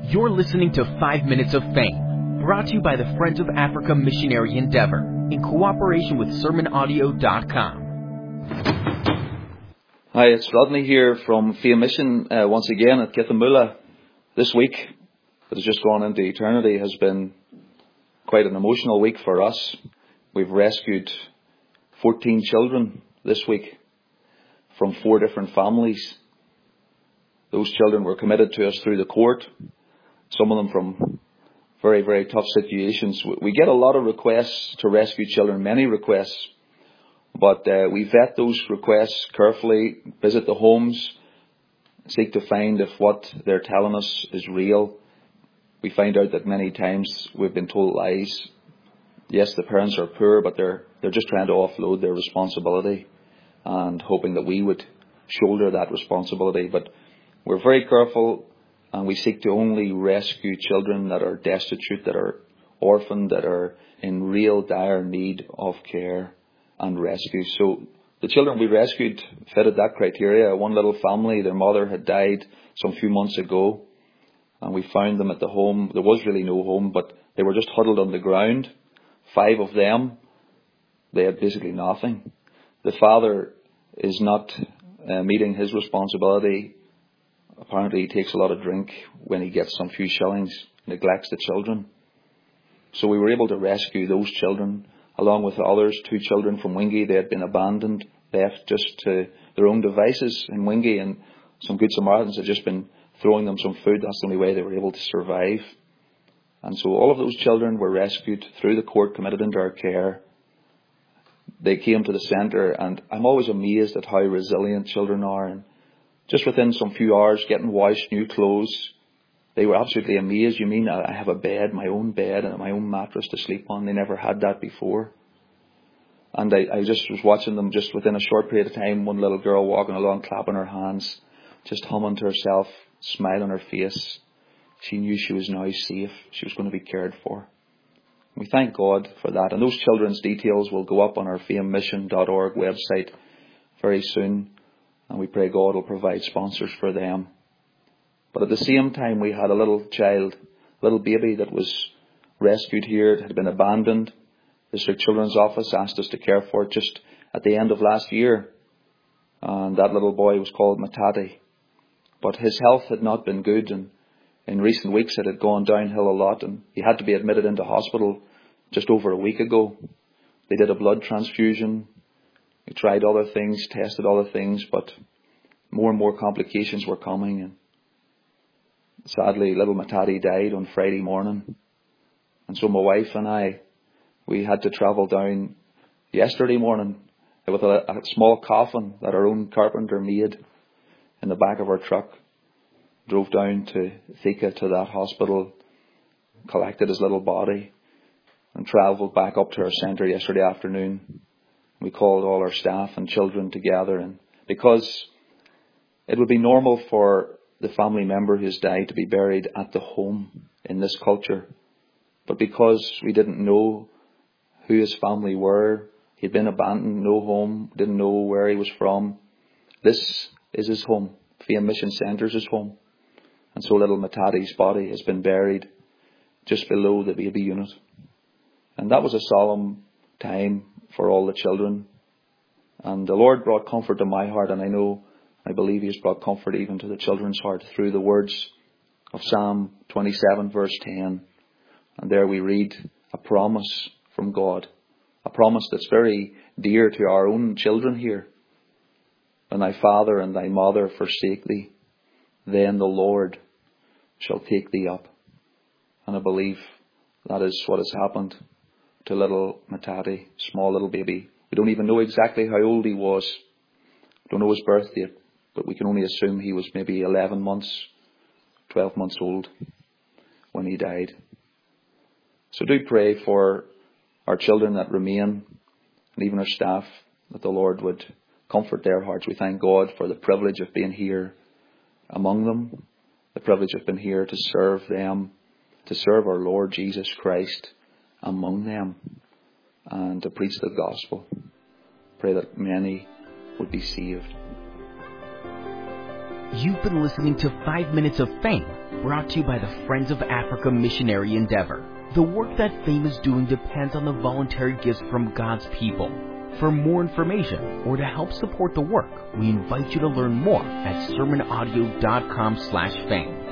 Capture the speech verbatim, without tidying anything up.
You're listening to Five Minutes of Fame, brought to you by the Friends of Africa Missionary Endeavor, in cooperation with sermon audio dot com. Hi, it's Rodney here from Fame Mission uh, once again at Kithamula. This week, that has just gone into eternity, has been quite an emotional week for us. We've rescued fourteen children this week from four different families. Those children were committed to us through the court, some of them from very, very tough situations. We get a lot of requests to rescue children, many requests, but uh, we vet those requests carefully, visit the homes, seek to find if what they're telling us is real. We find out that many times we've been told lies. Yes, the parents are poor, but they're they're just trying to offload their responsibility and hoping that we would shoulder that responsibility. But we're very careful, and we seek to only rescue children that are destitute, that are orphaned, that are in real dire need of care and rescue. So the children we rescued fitted that criteria. One little family, their mother had died some few months ago, and we found them at the home. There was really no home, but they were just huddled on the ground. Five of them, they had basically nothing. The father is not uh, meeting his responsibility. Apparently he takes a lot of drink. When he gets some few shillings, neglects the children. So we were able to rescue those children, along with others, two children from Wingie. They had been abandoned, left just to their own devices in Wingie, and some good Samaritans had just been throwing them some food. That's the only way they were able to survive. And so all of those children were rescued through the court, committed into our care. They came to the centre, and I'm always amazed at how resilient children are. And just within some few hours, getting washed, new clothes, they were absolutely amazed. You mean I have a bed, my own bed, and my own mattress to sleep on? They never had that before. And I, I just was watching them just within a short period of time. One little girl walking along, clapping her hands, just humming to herself, smile on her face. She knew she was now safe. She was going to be cared for. We thank God for that. And those children's details will go up on our fame mission dot org website very soon. And we pray God will provide sponsors for them. But at the same time, we had a little child, a little baby that was rescued here. It had been abandoned. The District Children's Office asked us to care for it just at the end of last year. And that little boy was called Matati. But his health had not been good, and in recent weeks it had gone downhill a lot, and he had to be admitted into hospital just over a week ago. They did a blood transfusion. We tried other things, tested other things, but more and more complications were coming. And sadly, little Matati died on Friday morning. And so my wife and I, we had to travel down yesterday morning with a, a small coffin that our own carpenter made in the back of our truck. Drove down to Thika, to that hospital, collected his little body, and travelled back up to our centre yesterday afternoon. We called all our staff and children together, and because it would be normal for the family member who has died to be buried at the home in this culture, but because we didn't know who his family were, he'd been abandoned, no home, didn't know where he was from, this is his home. Fame Mission Centre is his home. And so little Matati's body has been buried just below the baby unit. And that was a solemn time for all the children. And the Lord brought comfort to my heart, and I know, I believe He has brought comfort even to the children's heart through the words of Psalm twenty-seven verse ten. And there we read a promise from God, a promise that's very dear to our own children here. When thy father and thy mother forsake thee, then the Lord shall take thee up. And I believe that is what has happened to little Matati, small little baby. We don't even know exactly how old he was. We don't know his birth date, but we can only assume he was maybe eleven months, twelve months old when he died. So do pray for our children that remain, and even our staff, that the Lord would comfort their hearts. We thank God for the privilege of being here among them, the privilege of being here to serve them, to serve our Lord Jesus Christ among them, and to preach the gospel. Pray that many would be saved. You've been listening to Five Minutes of Fame, brought to you by the Friends of Africa Missionary Endeavor. The work that Fame is doing depends on the voluntary gifts from God's people. For more information or to help support the work, we invite you to learn more at sermon audio dot com slash fame.